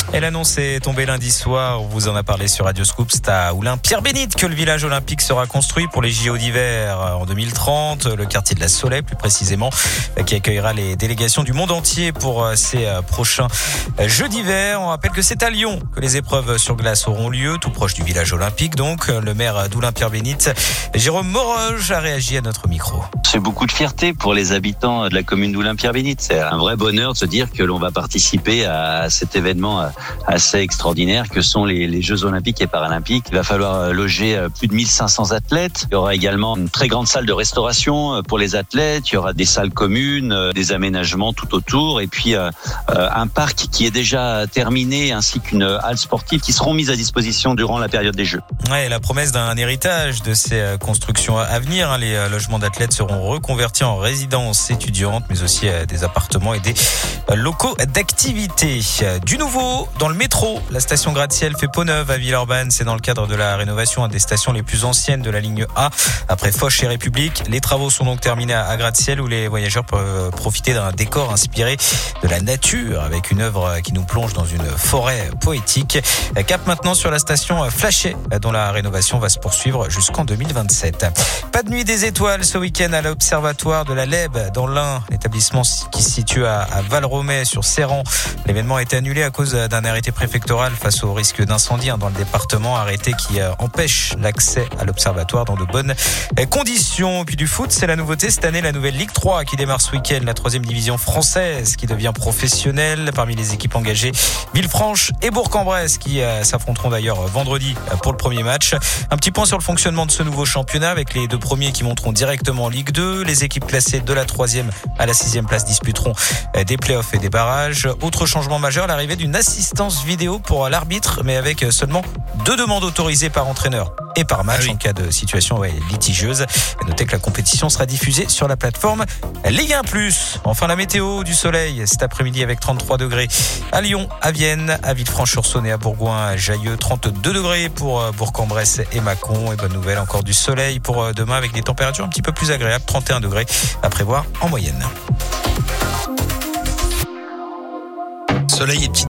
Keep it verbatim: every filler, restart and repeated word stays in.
Et l'annonce est tombée lundi soir. On vous en a parlé sur Radio Scoop. C'est à Oulin-Pierre-Bénite que le village olympique sera construit pour les J O d'hiver en deux mille trente. Le quartier de la Soleil, plus précisément, qui accueillera les délégations du monde entier pour ces prochains Jeux d'hiver. On rappelle que c'est à Lyon que les épreuves sur glace auront lieu, tout proche du village olympique. Donc, le maire d'Oulin-Pierre-Bénite, Jérôme Moroge, a réagi à notre micro. C'est beaucoup de fierté pour les habitants de la commune d'Oulin-Pierre-Bénite. C'est un vrai bonheur de se dire que l'on va participer à cet événement assez extraordinaire que sont les, les Jeux olympiques et paralympiques. Il va falloir loger plus de mille cinq cents athlètes. Il y aura également une très grande salle de restauration pour les athlètes. Il y aura des salles communes, des aménagements tout autour et puis euh, un parc qui est déjà terminé ainsi qu'une halle sportive qui seront mises à disposition durant la période des Jeux. Ouais, la promesse d'un héritage de ces constructions à venir. Les logements d'athlètes seront reconvertis en résidences étudiantes, mais aussi des appartements et des locaux d'activité. Du nouveau dans le métro, la station gratte-ciel fait peau neuve à Villeurbanne. C'est dans le cadre de la rénovation des stations les plus anciennes de la ligne A. Après Foch et République, les travaux sont donc terminés à gratte-ciel où les voyageurs peuvent profiter d'un décor inspiré de la nature avec une œuvre qui nous plonge dans une forêt poétique. Cap maintenant sur la station Flachet dont la rénovation va se poursuivre jusqu'en deux mille vingt-sept. Pas de nuit des étoiles ce week-end à l'Observatoire de la Lèbe dans l'Ain, l'établissement qui se situe à Valromey sur Serran. L'événement a été annulé à cause d'un arrêté préfectoral face au risque d'incendie dans le département, arrêté qui empêche l'accès à l'Observatoire dans de bonnes conditions. Puis du foot, c'est la nouveauté cette année, la nouvelle Ligue trois qui démarre ce week-end, la troisième division française qui devient professionnelle. Parmi les équipes engagées, Villefranche et Bourg-en-Bresse qui s'affronteront d'ailleurs vendredi pour le premier match. Un petit point sur le fonctionnement de ce nouveau championnat avec les deux premiers qui monteront directement en Ligue deux. Les équipes classées de la troisième à la sixième place disputeront des playoffs et des barrages. Autre changement majeur, l'arrivée d'une assistance vidéo pour l'arbitre, mais avec seulement deux demandes autorisées par entraîneur et par match ah oui. en cas de situation ouais, litigieuse. Et notez que la compétition sera diffusée sur la plateforme Ligue un plus. Enfin, la météo du soleil cet après-midi avec trente-trois degrés à Lyon, à Vienne, à Villefranche-sur-Saône et à Bourgoin, à Jailleux, trente-deux degrés pour Bourg-en-Bresse et Mâcon. Et bonne nouvelle, encore du soleil pour demain avec des températures un petit peu plus agréables, trente et un degrés à prévoir en moyenne. Soleil et petite